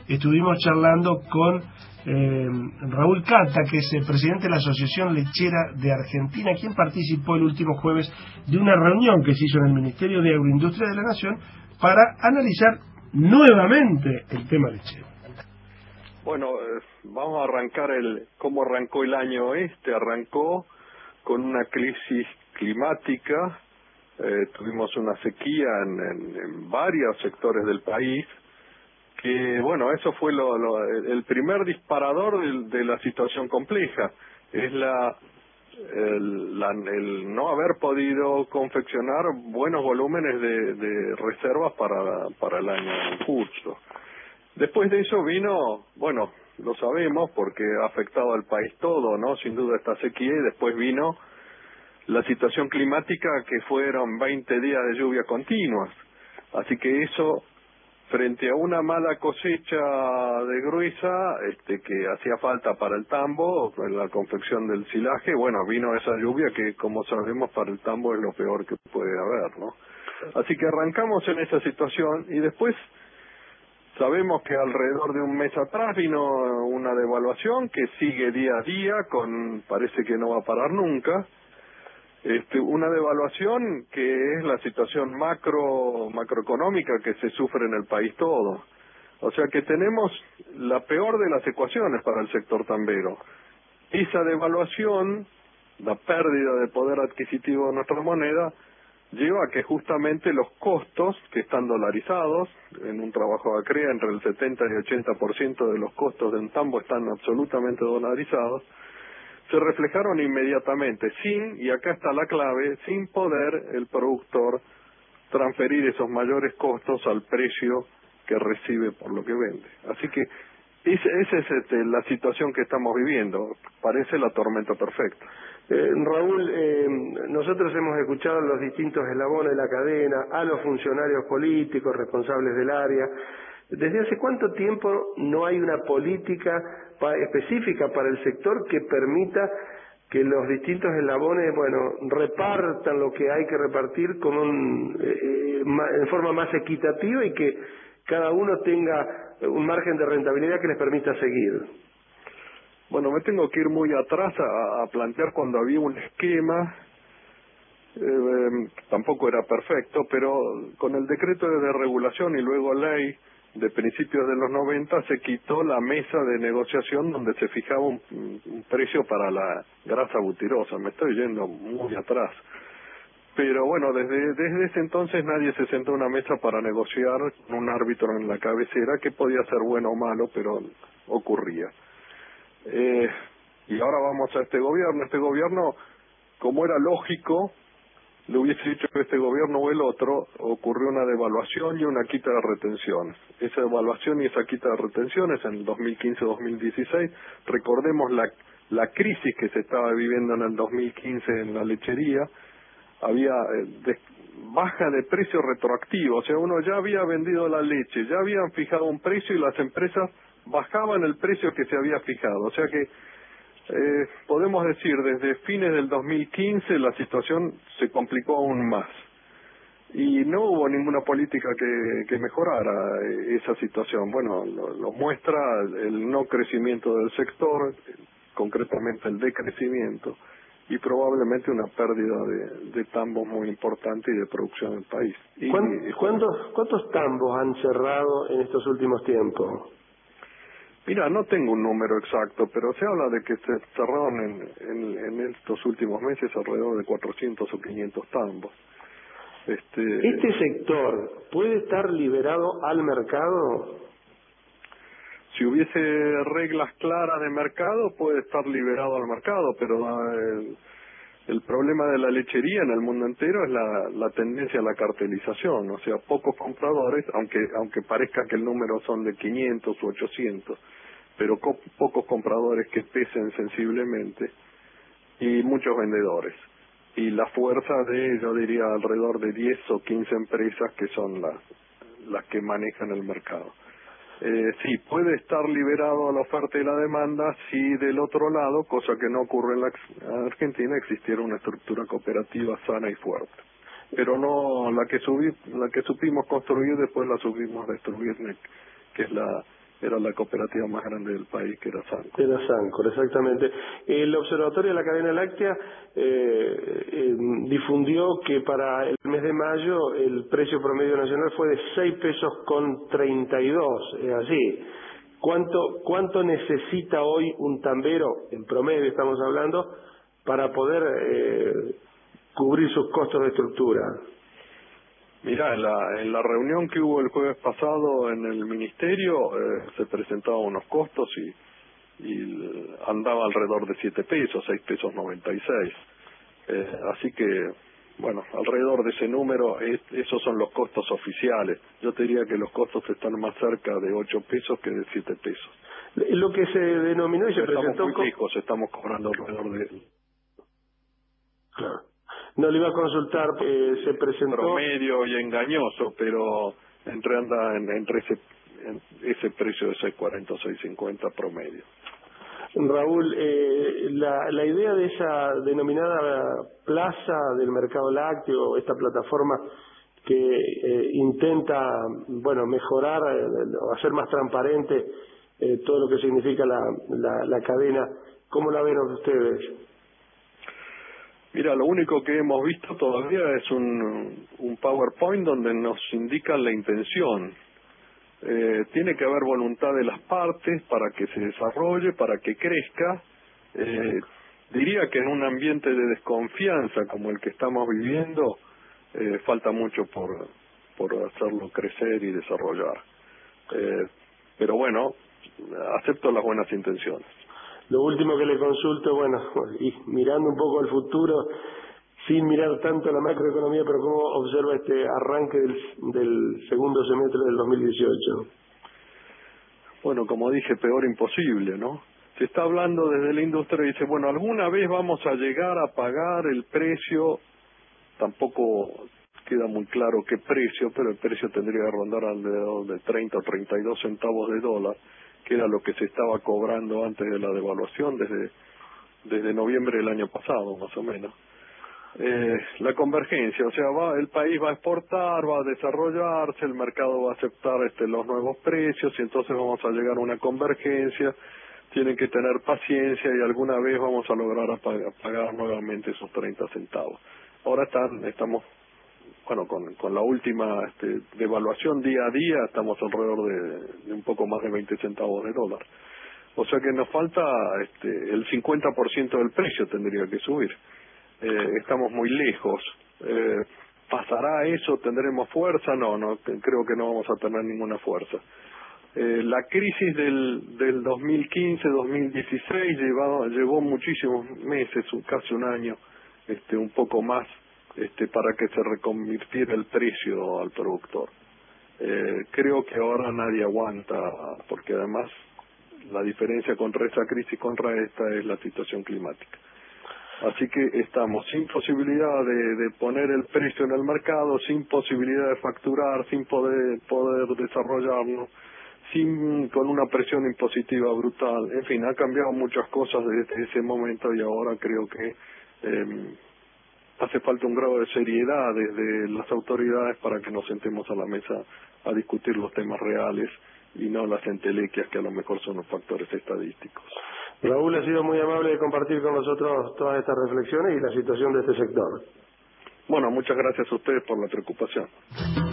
estuvimos charlando con Raúl Cata, que es el presidente de la Asociación Lechera de Argentina, quien participó el último jueves de una reunión que se hizo en el Ministerio de Agroindustria de la Nación para analizar nuevamente el tema lechero. Bueno, vamos a arrancar cómo arrancó el año arrancó con una crisis climática, tuvimos una sequía en varios sectores del país, que bueno, eso fue el primer disparador de la situación compleja, es el no haber podido confeccionar buenos volúmenes de reservas para el año en curso. Después de eso vino, bueno, lo sabemos porque ha afectado al país todo, ¿no? Sin duda esta sequía, y después vino la situación climática, que fueron 20 días de lluvia continuas. Así que eso, frente a una mala cosecha de gruesa, que hacía falta para el tambo, la confección del silaje, bueno, vino esa lluvia que, como sabemos, para el tambo es lo peor que puede haber, ¿no? Así que arrancamos en esa situación, y después sabemos que alrededor de un mes atrás vino una devaluación que sigue día a día, parece que no va a parar nunca. Una devaluación que es la situación macroeconómica que se sufre en el país todo. O sea que tenemos la peor de las ecuaciones para el sector tambero. Esa devaluación, la pérdida de poder adquisitivo de nuestra moneda, lleva a que justamente los costos, que están dolarizados, en un trabajo de ACREA entre el 70 y 80% de los costos de un tambo están absolutamente dolarizados, se reflejaron inmediatamente, y acá está la clave, sin poder el productor transferir esos mayores costos al precio que recibe por lo que vende. Así que esa es la situación que estamos viviendo. Parece la tormenta perfecta. Raúl, nosotros hemos escuchado a los distintos eslabones de la cadena, a los funcionarios políticos responsables del área. ¿Desde hace cuánto tiempo no hay una política específica para el sector que permita que los distintos eslabones, repartan lo que hay que repartir en forma más equitativa, y que cada uno tenga un margen de rentabilidad que les permita seguir? Bueno, me tengo que ir muy atrás a plantear cuando había un esquema, tampoco era perfecto, pero con el decreto de regulación y luego ley de principios de los 90 se quitó la mesa de negociación donde se fijaba un precio para la grasa butirosa. Me estoy yendo muy atrás. Pero bueno, desde ese entonces nadie se sentó a una mesa para negociar con un árbitro en la cabecera, que podía ser bueno o malo, pero ocurría. Y ahora vamos a este gobierno. Este gobierno, como era lógico, le hubiese dicho que este gobierno o el otro, ocurrió una devaluación y una quita de retenciones. Esa devaluación y esa quita de retenciones en el 2015-2016, recordemos la crisis que se estaba viviendo en el 2015 en la lechería, había baja de precio retroactivo, o sea, uno ya había vendido la leche, ya habían fijado un precio y las empresas bajaban el precio que se había fijado, o sea que podemos decir, desde fines del 2015 la situación se complicó aún más y no hubo ninguna política que mejorara esa situación. Bueno, lo muestra el no crecimiento del sector, concretamente el decrecimiento, y probablemente una pérdida de tambos muy importante y de producción en el país. ¿Cuántos tambos han cerrado en estos últimos tiempos? Mira, no tengo un número exacto, pero se habla de que se cerraron en estos últimos meses alrededor de 400 o 500 tambos. ¿Este sector puede estar liberado al mercado? Si hubiese reglas claras de mercado, puede estar liberado al mercado, pero el problema de la lechería en el mundo entero es la tendencia a la cartelización, o sea, pocos compradores, aunque parezca que el número son de 500 u 800, pero pocos compradores que pesen sensiblemente y muchos vendedores. Y la fuerza yo diría, alrededor de 10 o 15 empresas que son las que manejan el mercado. Sí, puede estar liberado a la oferta y la demanda si del otro lado, cosa que no ocurre en la Argentina, existiera una estructura cooperativa sana y fuerte. Pero no la que supimos construir, después la supimos destruir, que es era la cooperativa más grande del país, que era Sancor. Era Sancor, exactamente. El Observatorio de la Cadena Láctea difundió que para el mes de mayo el precio promedio nacional fue de 6,32 pesos, es así. ¿Cuánto necesita hoy un tambero, en promedio estamos hablando, para poder cubrir sus costos de estructura? Mira, en la reunión que hubo el jueves pasado en el ministerio se presentaban unos costos y andaba alrededor de 7 pesos, 6,96 pesos. Así que, bueno, alrededor de ese número, esos son los costos oficiales. Yo te diría que los costos están más cerca de 8 pesos que de 7 pesos. Lo que se denominó y se presentó... Estamos muy lejos, estamos cobrando alrededor de... Claro. No le iba a consultar, se presentó... Promedio y engañoso, pero anda entre ese precio de 6.40 o 6.50 promedio. Raúl, la idea de esa denominada plaza del mercado lácteo, esta plataforma que intenta, bueno, mejorar o hacer más transparente todo lo que significa la cadena, ¿cómo la ven ustedes? Mira, lo único que hemos visto todavía es un PowerPoint donde nos indican la intención. Tiene que haber voluntad de las partes para que se desarrolle, para que crezca. Diría que en un ambiente de desconfianza como el que estamos viviendo, falta mucho por hacerlo crecer y desarrollar. Pero bueno, acepto las buenas intenciones. Lo último que le consulto, bueno, y mirando un poco al futuro, sin mirar tanto la macroeconomía, pero ¿cómo observa este arranque del segundo semestre del 2018? Bueno, como dije, peor imposible, ¿no? Se está hablando desde la industria y dice, bueno, alguna vez vamos a llegar a pagar el precio, tampoco queda muy claro qué precio, pero el precio tendría que rondar alrededor de 30 o 32 centavos de dólar, que era lo que se estaba cobrando antes de la devaluación desde noviembre del año pasado, más o menos. La convergencia, o sea, el país va a exportar, va a desarrollarse, el mercado va a aceptar los nuevos precios y entonces vamos a llegar a una convergencia. Tienen que tener paciencia y alguna vez vamos a lograr pagar nuevamente esos 30 centavos. Ahora estamos, bueno, con la última devaluación día a día, estamos alrededor de un poco más de 20 centavos de dólar. O sea que nos falta el 50% del precio tendría que subir. Estamos muy lejos. ¿Pasará eso? ¿Tendremos fuerza? No, creo que no vamos a tener ninguna fuerza. La crisis del 2015-2016 llevó muchísimos meses, casi un año, un poco más, para que se reconvirtiera el precio al productor. Creo que ahora nadie aguanta, porque además la diferencia contra esa crisis, contra esta, es la situación climática. Así que estamos sin posibilidad de poner el precio en el mercado, sin posibilidad de facturar, sin poder desarrollarnos, con una presión impositiva brutal. En fin, ha cambiado muchas cosas desde ese momento y ahora creo que hace falta un grado de seriedad desde las autoridades para que nos sentemos a la mesa a discutir los temas reales y no las entelequias que a lo mejor son los factores estadísticos. Raúl, ha sido muy amable de compartir con nosotros todas estas reflexiones y la situación de este sector. Bueno, muchas gracias a ustedes por la preocupación.